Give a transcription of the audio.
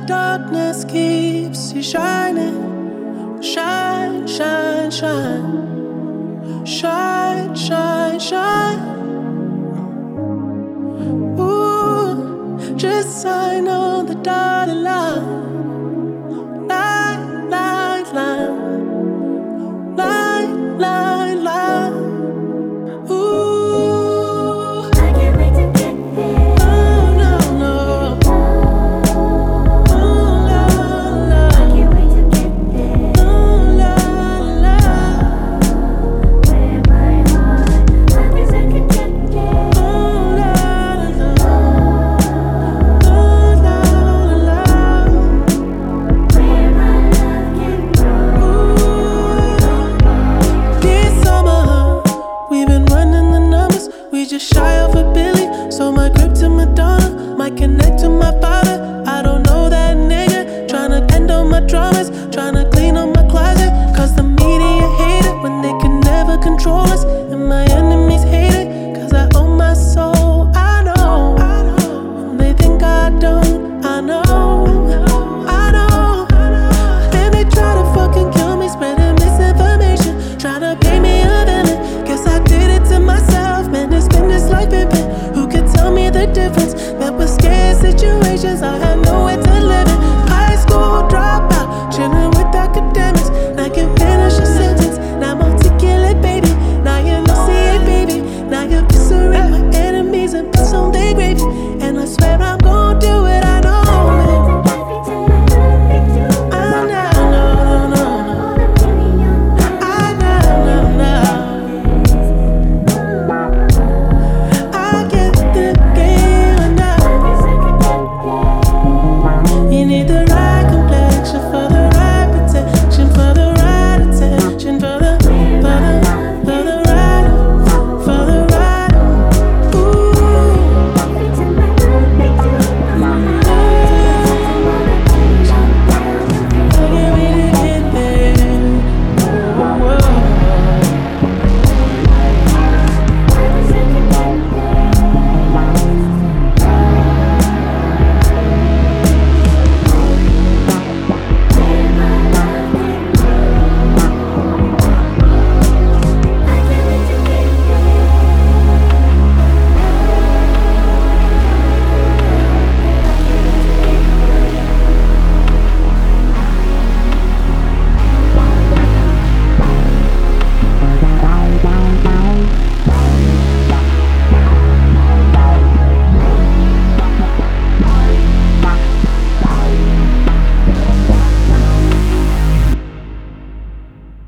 darkness keeps you shining. Shine, shine, shine. Shine, shine, shine. Ooh, just sign on the dotted line. Line, line, line. Line, line, line. Ooh, I can't wait to get there. oh no, no. Ooh, la, la. I can't wait to get there. Ooh, la, la. Where my heart, I guess I could get there. Ooh, la, la. Ooh, la, la. Where my love can grow. Dear summer, we've been running the numbers. We just shy of a billion. So my grip to my